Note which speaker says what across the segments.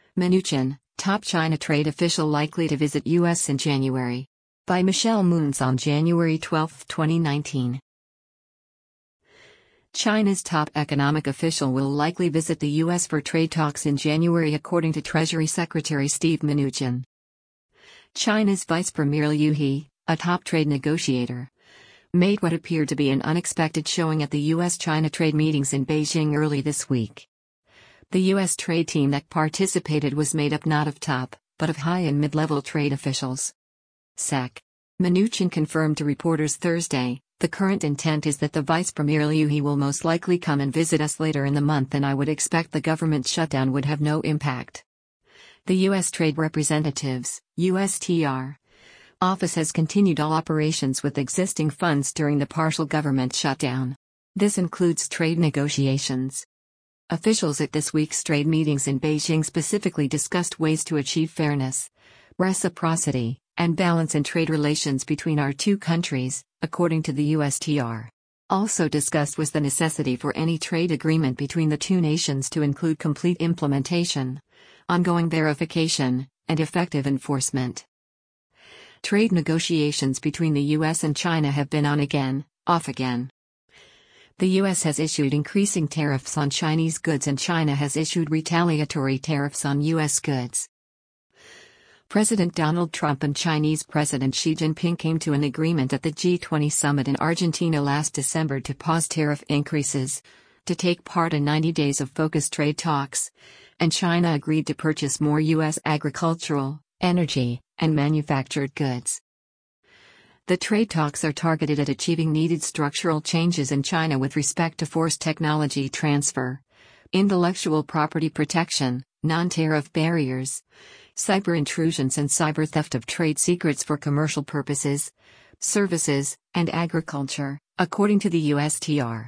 Speaker 1: Mnuchin, top China trade official likely to visit U.S. in January. By Michelle Moons on January 12, 2019. China's top economic official will likely visit the U.S. for trade talks in January, according to Treasury Secretary Steve Mnuchin. China's Vice Premier Liu He, a top trade negotiator, made what appeared to be an unexpected showing at the U.S.-China trade meetings in Beijing early this week. The U.S. trade team that participated was made up not of top, but of high and mid-level trade officials. Sec. Mnuchin confirmed to reporters Thursday, "The current intent is that the Vice Premier Liu He will most likely come and visit us later in the month, and I would expect the government shutdown would have no impact." The U.S. Trade Representative's USTR office has continued all operations with existing funds during the partial government shutdown. This includes trade negotiations. Officials at this week's trade meetings in Beijing specifically discussed ways to achieve fairness, reciprocity, and balance in trade relations between our two countries, according to the USTR. Also discussed was the necessity for any trade agreement between the two nations to include complete implementation, ongoing verification, and effective enforcement. Trade negotiations between the U.S. and China have been on again, off again. The U.S. has issued increasing tariffs on Chinese goods, and China has issued retaliatory tariffs on U.S. goods. President Donald Trump and Chinese President Xi Jinping came to an agreement at the G20 summit in Argentina last December to pause tariff increases, to take part in 90 days of focused trade talks, and China agreed to purchase more U.S. agricultural, energy, and manufactured goods. The trade talks are targeted at achieving needed structural changes in China with respect to forced technology transfer, intellectual property protection, non-tariff barriers, cyber intrusions, and cyber theft of trade secrets for commercial purposes, services, and agriculture, according to the USTR.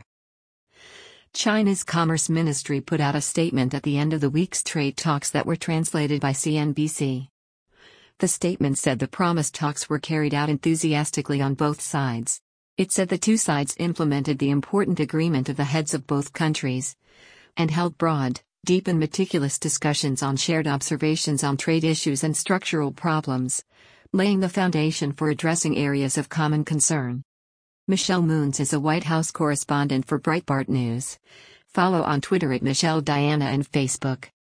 Speaker 1: China's Commerce Ministry put out a statement at the end of the week's trade talks that were translated by CNBC. The statement said the promised talks were carried out enthusiastically on both sides. It said the two sides implemented the important agreement of the heads of both countries and held broad, deep and meticulous discussions on shared observations on trade issues and structural problems, laying the foundation for addressing areas of common concern. Michelle Moons is a White House correspondent for Breitbart News. Follow on Twitter at Michelle Diana and Facebook.